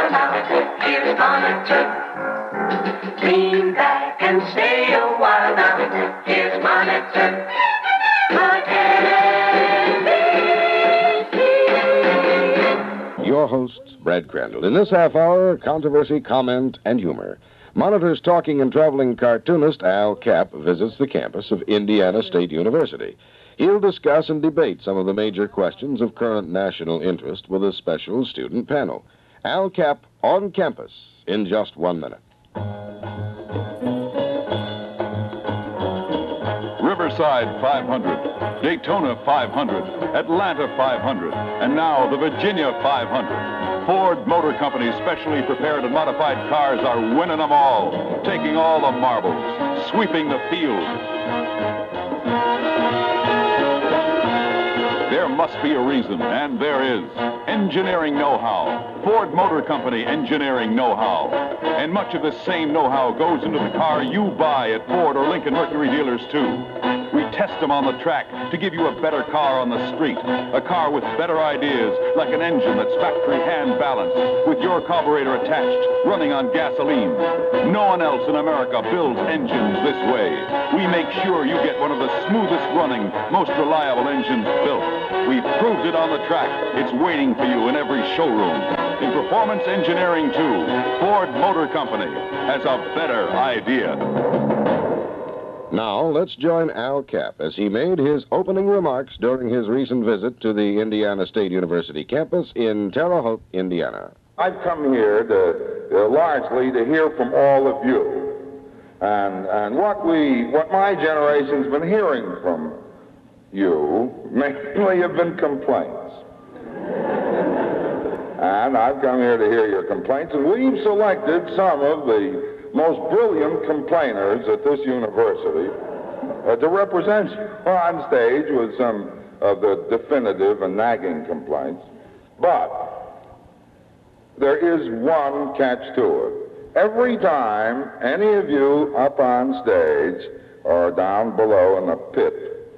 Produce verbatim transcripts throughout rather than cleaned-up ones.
while now, here's Monitor. Lean back and stay a while now, here's Monitor. Your host, Brad Crandall. In this half hour, controversy, comment, and humor. Monitor's talking and traveling cartoonist Al Capp visits the campus of Indiana State University. He'll discuss and debate some of the major questions of current national interest with a special student panel. Al Capp on campus in just one minute. Riverside five hundred, Daytona five hundred, Atlanta five hundred, and now the Virginia five hundred. Ford Motor Company specially prepared and modified cars are winning them all, taking all the marbles, sweeping the field. There must be a reason, and there is. Engineering know-how. Ford Motor Company engineering know-how. And much of the same know-how goes into the car you buy at Ford or Lincoln Mercury dealers, too. We test them on the track to give you a better car on the street. A car with better ideas, like an engine that's factory hand balanced, with your carburetor attached, running on gasoline. No one else in America builds engines this way. We make sure you get one of the smoothest running, most reliable engines built. We've proved it on the track. It's waiting for you in every showroom. In performance engineering, too, Ford Motor Company has a better idea. Now, let's join Al Capp as he made his opening remarks during his recent visit to the Indiana State University campus in Terre Haute, Indiana. I've come here to, uh, largely to hear from all of you. And, and what we, what my generation's been hearing from you mainly have been complaints. And I've come here to hear your complaints, and we've selected some of the most brilliant complainers at this university uh, to represent you on stage with some of the definitive and nagging complaints. But there is one catch to it. Every time any of you up on stage or down below in the pit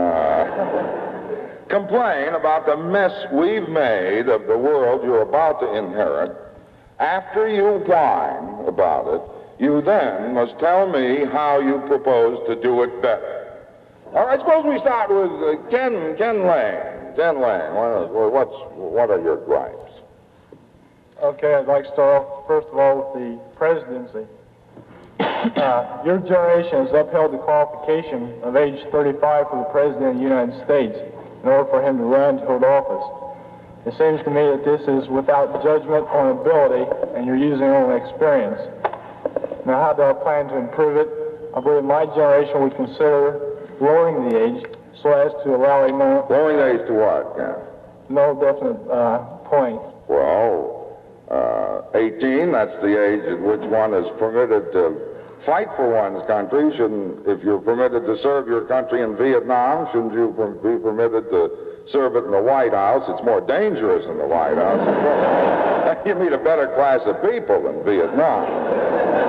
uh, complain about the mess we've made of the world you're about to inherit, after you whine about it, you then must tell me how you propose to do it better. All right, suppose we start with uh, Ken, Ken Lane. Ken Lane, what, what's, what are your gripes? Okay, I'd like to start off, first of all, with the presidency. Uh, your generation has upheld the qualification of age thirty-five for the President of the United States in order for him to run to hold office. It seems to me that this is without judgment on ability, and you're using only experience. Now, how do I plan to improve it? I believe my generation would consider lowering the age so as to allow a more... Lowering the age to what, Ken? No definite uh, point. Well, uh, eighteen, that's the age at which one is permitted to fight for one's country. Shouldn't, if you're permitted to serve your country in Vietnam, shouldn't you be permitted to serve it in the White House? It's more dangerous in the White House. You meet a better class of people in Vietnam.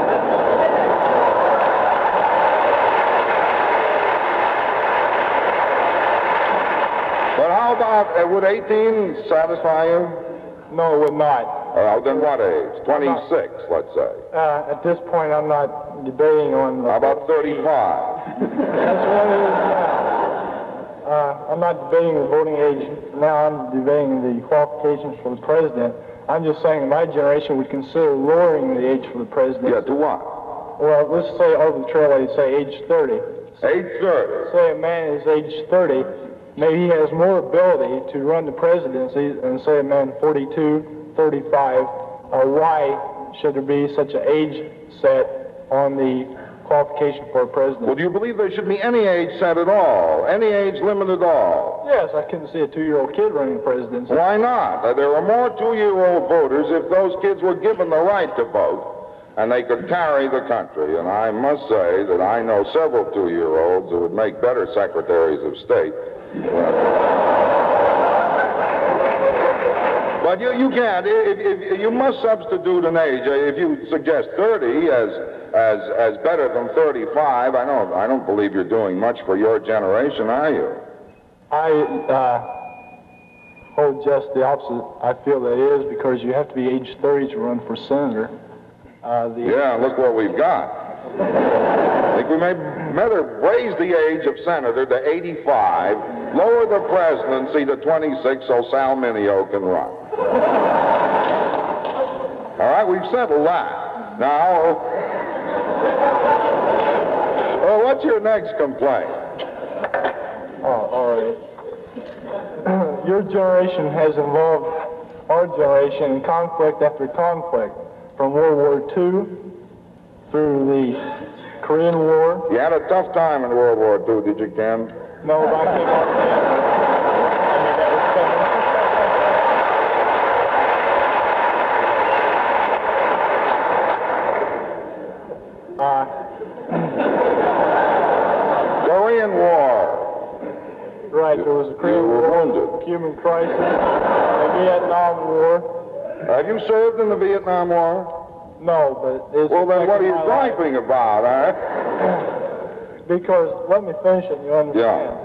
But how about, uh, would eighteen satisfy you? No, it would not. Uh, then what age? twenty-six, let's say. Uh, at this point, I'm not debating on... The How about thirty-five? That's what it is now. Uh, I'm not debating the voting age now. I'm debating the qualifications for the president. I'm just saying that my generation would consider lowering the age for the president. Yeah, to what? Well, let's say arbitrarily, say age thirty. Age thirty. Say a man is age thirty, maybe he has more ability to run the presidency than, say, a man forty-two, thirty-five. Uh, why should there be such an age set on the qualification for a president? Well, do you believe there should be any age set at all? Any age limit at all? Yes, I couldn't see a two-year-old kid running the presidency. Why not? Uh, there are more two-year-old voters if those kids were given the right to vote and they could carry the country. And I must say that I know several two-year-olds who would make better secretaries of state. But you, you can't. If, if, you must substitute an age. If you suggest thirty as as as better than thirty-five, I don't I don't believe you're doing much for your generation, are you? I uh, Oh, just the opposite. I feel that is because you have to be age thirty to run for senator. Uh, the Yeah, look what we've got. I think we may better raise the age of senator to eighty-five, lower the presidency to twenty-six so Sal Mineo can run. All right, we've settled that. Now, well, what's your next complaint? Oh, all right. Your generation has involved our generation in conflict after conflict, from World War Two through the Korean War. You had a tough time in World War Two, did you, Ken? No, but I came out the end. I mean, that was Korean War. Right, there was a Korean You were War, wounded. Cuban crisis, the Vietnam War. Have you served in the Vietnam War? No, but it's... Well, then what are you affected my life. griping about, huh? Because, let me finish it, you understand.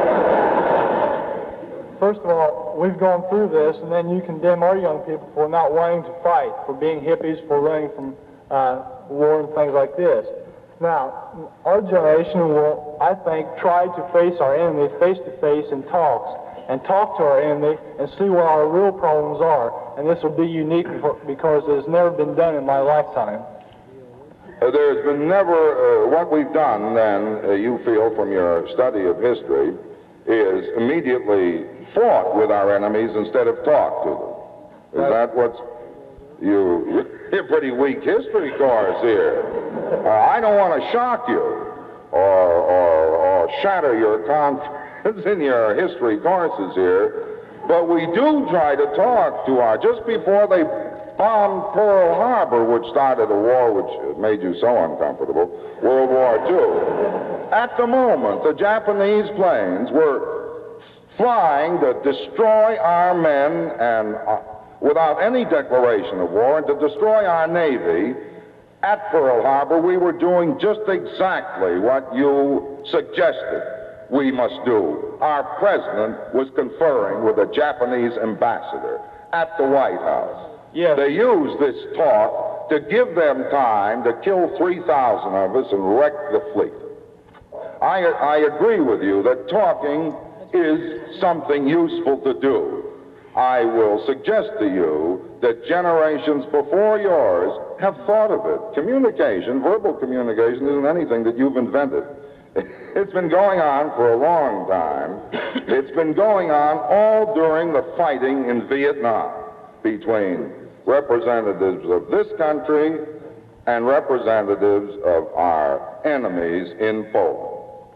First of all, we've gone through this, and then you condemn our young people for not wanting to fight, for being hippies, for running from uh, war and things like this. Now, our generation will, I think, try to face our enemy face-to-face in talks, and talk to our enemy and see what our real problems are. And this will be unique for, because it has never been done in my lifetime. Uh, there's been never, uh, what we've done then, uh, you feel from your study of history, is immediately fought with our enemies instead of talked to them. Is Right. that what's, you, you're a pretty weak history course here. Uh, I don't want to shock you or, or, or shatter your confidence in your history courses here, but we do try to talk to our, just before they bombed Pearl Harbor, which started a war which made you so uncomfortable, World War Two. At the moment, the Japanese planes were flying to destroy our men and uh, without any declaration of war, and to destroy our Navy. At Pearl Harbor, we were doing just exactly what you suggested we must do. Our president was conferring with a Japanese ambassador at the White House. Yes. They used this talk to give them time to kill three thousand of us and wreck the fleet. I, I agree with you that talking is something useful to do. I will suggest to you that generations before yours have thought of it. Communication, verbal communication, isn't anything that you've invented. It's been going on for a long time. It's been going on all during the fighting in Vietnam between representatives of this country and representatives of our enemies in Poland.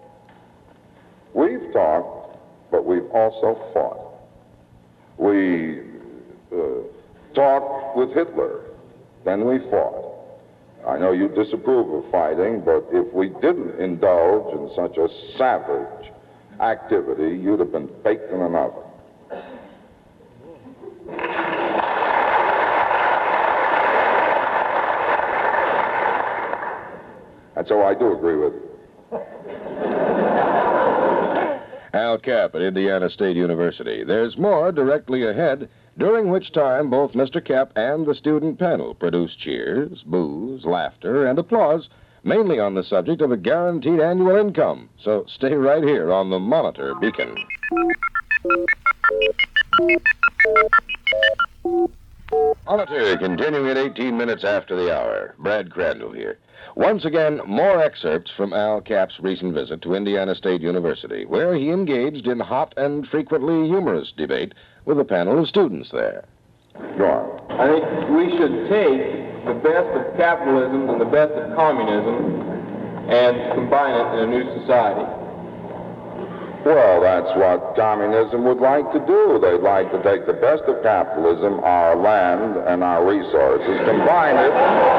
We've talked, but we've also fought. We uh, talked with Hitler, then we fought. I know you disapprove of fighting, but if we didn't indulge in such a savage activity, you'd have been baked in an oven. And so I do agree with you. Al Capp at Indiana State University. There's more directly ahead, during which time both Mister Capp and the student panel produce cheers, boos, laughter, and applause, mainly on the subject of a guaranteed annual income. So stay right here on the Monitor Beacon. Monitor continuing at eighteen minutes after the hour. Brad Crandall here. Once again, more excerpts from Al Capp's recent visit to Indiana State University, where he engaged in hot and frequently humorous debate with a panel of students there. Go on. I think we should take the best of capitalism and the best of communism and combine it in a new society. Well, that's what communism would like to do. They'd like to take the best of capitalism, our land and our resources, combine it.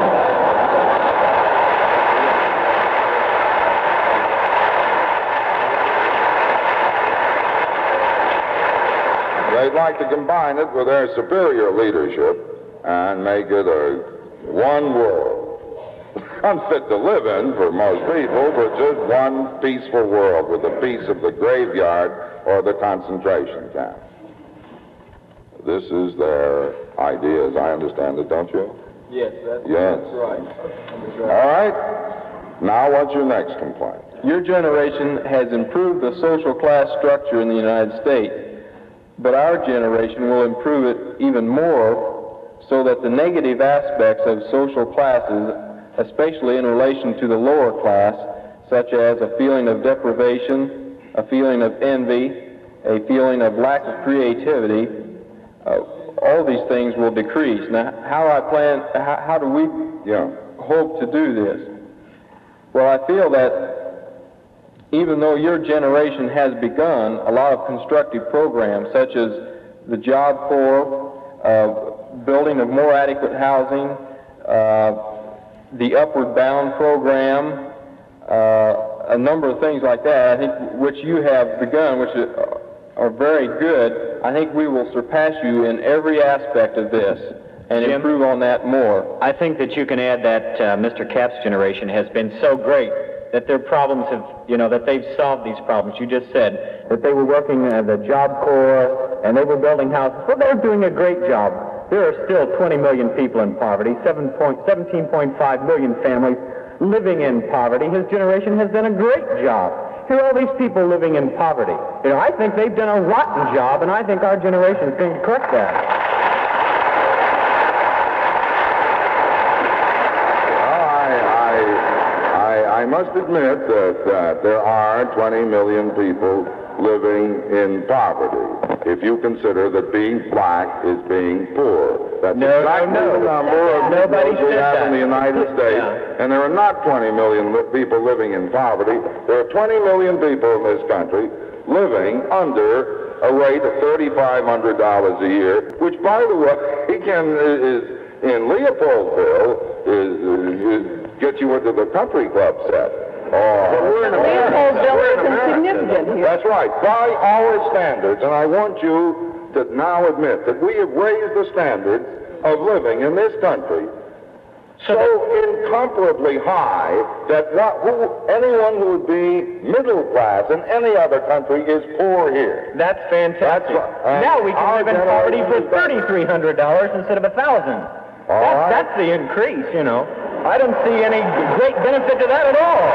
They'd like to combine it with their superior leadership and make it a one world. Unfit to live in for most people, but just one peaceful world with the peace of the graveyard or the concentration camp. this is their idea, as I understand it, don't you? Yes, that's, Yes. that's right. That's right. All right. Now, what's your next complaint? Your generation has improved the social class structure in the United States, but our generation will improve it even more so that the negative aspects of social classes, especially in relation to the lower class, such as a feeling of deprivation, a feeling of envy, a feeling of lack of creativity, uh, all these things will decrease. Now, how I plan, how, how do we Yeah. hope to do this? Well, I feel that even though your generation has begun a lot of constructive programs, such as the Job Corps, uh, building of more adequate housing, uh, the Upward Bound program, uh, a number of things like that, I think, which you have begun, which are, are very good, I think we will surpass you in every aspect of this and Jim? improve on that more. I think that you can add that uh, Mister Capps' generation has been so great that their problems have, you know, that they've solved these problems. You just said that they were working uh, the Job Corps and they were building houses. Well, they're doing a great job. There are still twenty million people in poverty, seventeen point five million families living in poverty. His generation has done a great job. Here are all these people living in poverty. You know, I think they've done a rotten job, and I think our generation is going to correct that. I must admit that uh, there are twenty million people living in poverty, if you consider that being black is being poor. That's No, exactly no, no. the number of Nobody people we said have that. in the United States. Yeah. And there are not twenty million li- people living in poverty. There are twenty million people in this country living under a rate of three thousand five hundred dollars a year, which, by the way, can, is in Leopoldville, is, is gets you into the country club set. Oh, but we're in America. Leopoldville We're in isn't America. significant here. That's right. By our standards, and I want you to now admit that we have raised the standards of living in this country so incomparably high that what, who, anyone who would be middle class in any other country is poor here. That's fantastic. That's right. Now we can Our live in poverty for generation is better. thirty-three hundred dollars instead of one thousand dollars. All That's, right. that's the increase, you know. I don't see any great benefit to that at all.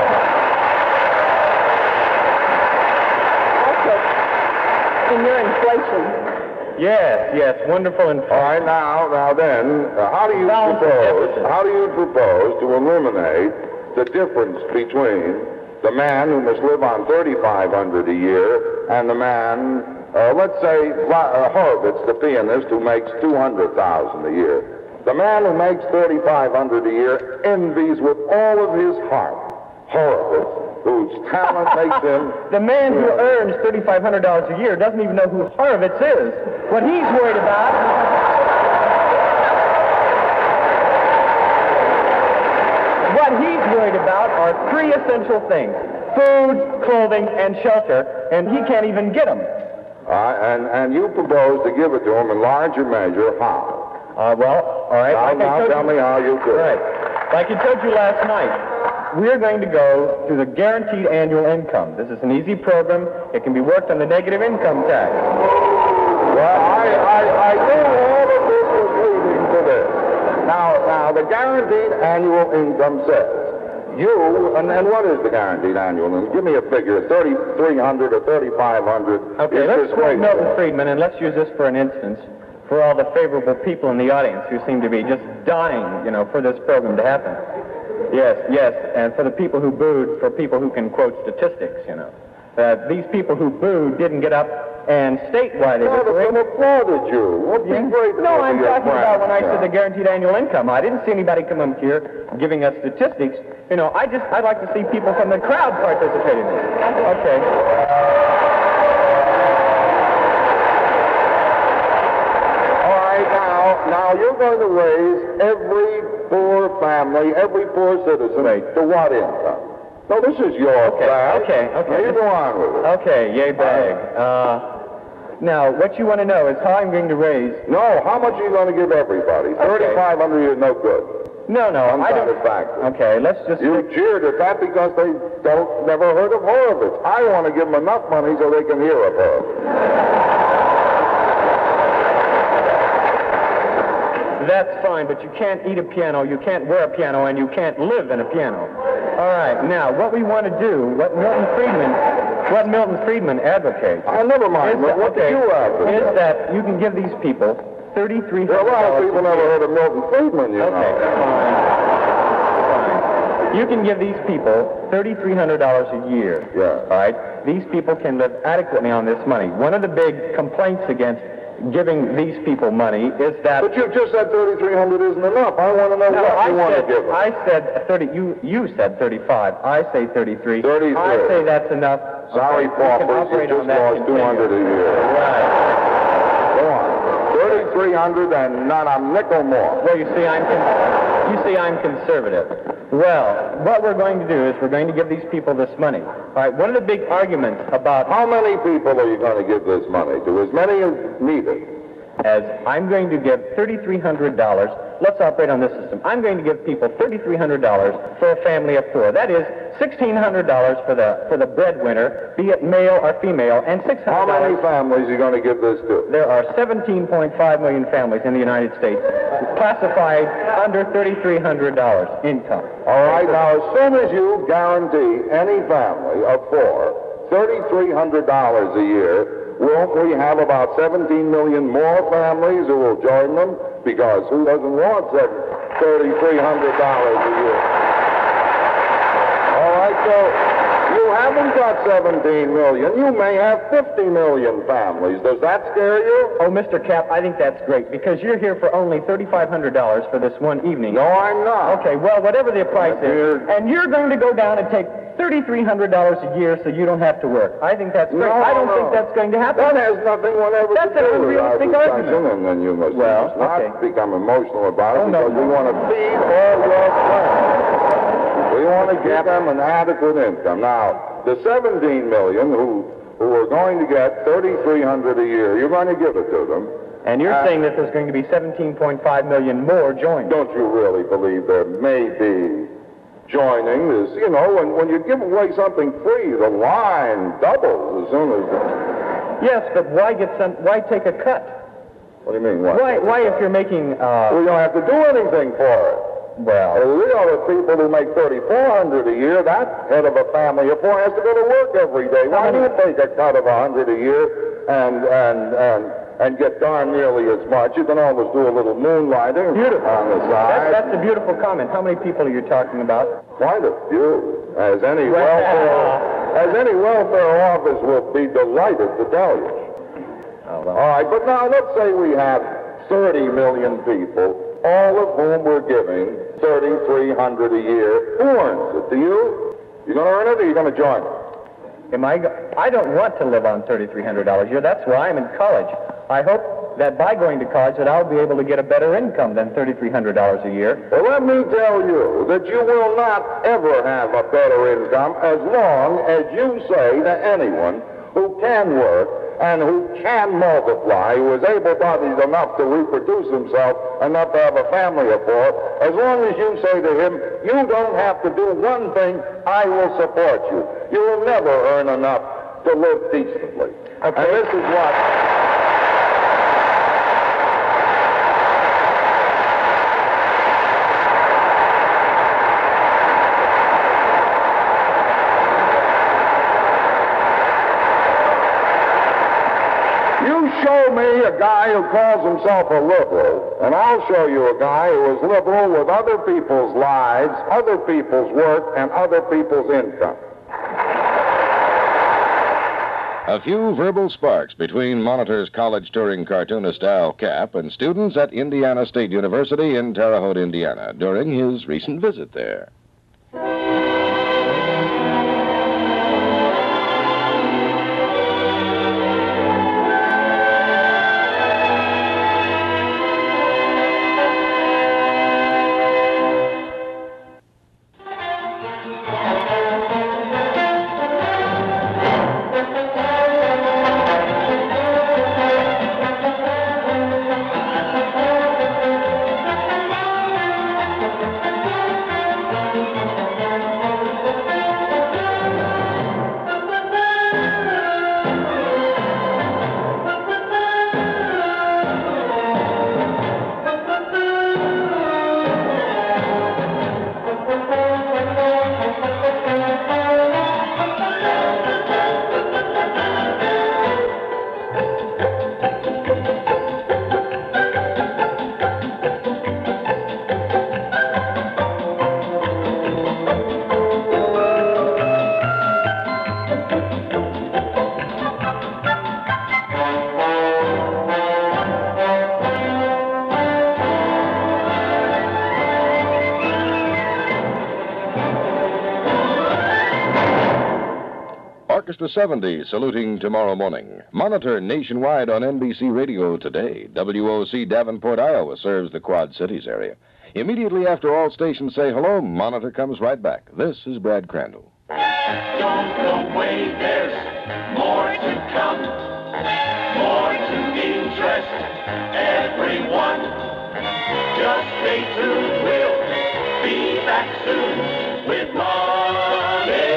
Also, in your inflation. Yes, yes, wonderful inflation. All right, now, now then, uh, how do you Balance of propose? deficit. How do you propose to eliminate the difference between the man who must live on thirty-five hundred dollars a year and the man, uh, let's say, uh, Horowitz, the pianist, who makes two hundred thousand dollars a year? The man who makes thirty-five hundred dollars a year envies with all of his heart Horowitz, whose talent makes him. The man who earns thirty-five hundred dollars a year doesn't even know who Horowitz is. What he's worried about... What he's worried about are three essential things: food, clothing, and shelter, and he can't even get them. Uh, and, and you propose to give it to him in larger measure. How? Uh, well, all right. Now, like I now told tell you, me how you could. Right. Like I told you last night, we're going to go to the guaranteed annual income. This is an easy program. It can be worked on the negative income tax. Well, I, I, I knew all of this was leading to this. Now, now, the guaranteed annual income says, you, and, and what is the guaranteed annual income? Give me a figure, thirty-three hundred or thirty-five hundred. Okay, Is let's this quote rate? Milton Friedman, and let's use this for an instance for all the favorable people in the audience who seem to be just dying, you know, for this program to happen. Yes, yes, and for the people who booed, for people who can quote statistics, you know. Uh, these people who booed didn't get up and state why they None were of them booing. applauded you. What be Yeah. grateful No, to I'm your talking about when I friends. said the guaranteed annual income. I didn't see anybody come up here giving us statistics. You know, I just, I'd like to see people from the crowd participating in it. Okay. All right, now, now you're going to raise every poor family, every poor citizen to what income? No, this is your Okay, bag. okay, okay. Now you go on with it. Okay, yay bag. Uh, now, what you want to know is how I'm going to raise... No, how much are you going to give everybody? thirty-five hundred is no good. No, no, I don't... Unsatisfactory. Okay, let's just... You jeered at that because they don't never heard of Horowitz. I want to give them enough money so they can hear of Horowitz. That's fine, but you can't eat a piano, you can't wear a piano, and you can't live in a piano. All right, now, what we want to do, what Milton Friedman, what Milton Friedman advocates... Oh, never mind. Is that, what okay, do you advocate? Is that you can give these people thirty-three hundred dollars. Well, a lot of people never heard of Milton Friedman, you okay, know. fine. Fine. You can give these people thirty-three hundred dollars a year. Yeah. All right? These people can live adequately on this money. One of the big complaints against giving these people money is that... But you just said thirty-three hundred isn't enough. I want to know No, what I you want said, to give them. I said thirty. You you said thirty-five. I say thirty-three. thirty-three. I say that's enough. Sorry, Okay, we can paupers, you operate just on that lost two hundred a continuum. year. Right. Go on. thirty-three hundred and not a nickel more. Well, you see, I'm con- you see, I'm conservative. Well, what we're going to do is we're going to give these people this money. All right. One of the big arguments about How many people are you going to give this money to? As many as needed. as I'm going to give thirty-three hundred dollars. Let's operate on this system. I'm going to give people thirty-three hundred dollars for a family of four. That is sixteen hundred dollars for the for the breadwinner, be it male or female, and six How hundred dollars. many families are you going to give this to? There are seventeen point five million families in the United States classified under thirty-three hundred dollars income. All right, now, as soon as you guarantee any family of four thirty-three hundred dollars a year, won't we have about seventeen million more families who will join them? Because who doesn't want thirty-three hundred dollars a year? All right, so you haven't got seventeen million. You may have fifty million families. Does that scare you? Oh, Mister Cap, I think that's great because you're here for only thirty-five hundred dollars for this one evening. No, I'm not. Okay, well, whatever the price is, Here- and you're going to go down and take thirty-three hundred dollars a year so you don't have to work. I think that's great. No, I don't no. think that's going to happen. That has nothing whatever That's to an do with our unrealistic discussion, argument. and then you must, Well, you must not okay. become emotional about it Oh, no, because we no. want to feed all your friends. We want to give them an adequate income. Now, the seventeen million who who are going to get thirty-three hundred a year, you're going to give it to them. And you're Uh, saying that there's going to be seventeen point five million more joined. Don't you really believe there may be joining this? You know, when, when you give away something free, the line doubles as soon as... Yes, but why get some? Why take a cut? What do you mean, what? Why? Why, if you're making? Uh, We don't have to do anything for it. well, Well, you know, the people who make thirty-four hundred a year, that head of a family of four has to go to work every day. Why do you take a cut of a hundred a year and and and and get darn nearly as much? You can always do a little moonlighting Beautiful. on the that, side. that's a beautiful comment. How many people are you talking about? Quite a few, as any Well- welfare as any welfare office will be delighted to tell you. Oh, well. All right, but now let's say we have thirty million people, all of whom we're giving thirty-three hundred a year. Who earns it? Do you? You going to earn it, or you going to join it? Am I? Go- I don't want to live on thirty-three hundred dollars a year. That's why I'm in college. I hope that by going to college that I'll be able to get a better income than thirty-three hundred dollars a year. Well, let me tell you that you will not ever have a better income as long as you say to anyone who can work and who can multiply, who is able-bodied enough to reproduce himself, enough to have a family of four, as long as you say to him, you don't have to do one thing, I will support you. You will never earn enough to live decently. Okay. And this is what... You show me a guy who calls himself a liberal, and I'll show you a guy who is liberal with other people's lives, other people's work, and other people's income. A few verbal sparks between Monitor's college touring cartoonist Al Capp and students at Indiana State University in Terre Haute, Indiana, during his recent visit there. Orchestra seventy saluting tomorrow morning. Monitor nationwide on N B C Radio today. W O C Davenport, Iowa serves the Quad Cities area. Immediately after all stations say hello, Monitor comes right back. This is Brad Crandall. Don't go away, there's more to come, more to interest everyone. Just stay tuned, we'll be back soon with Monitor.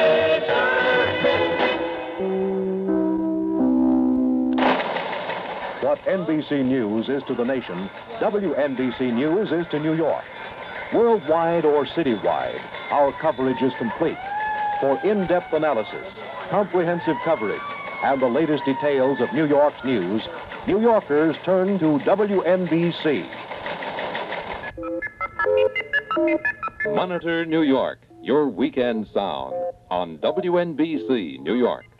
What N B C News is to the nation, W N B C News is to New York. Worldwide or citywide, our coverage is complete. For in-depth analysis, comprehensive coverage, and the latest details of New York's news, New Yorkers turn to W N B C. Monitor New York, your weekend sound on W N B C New York.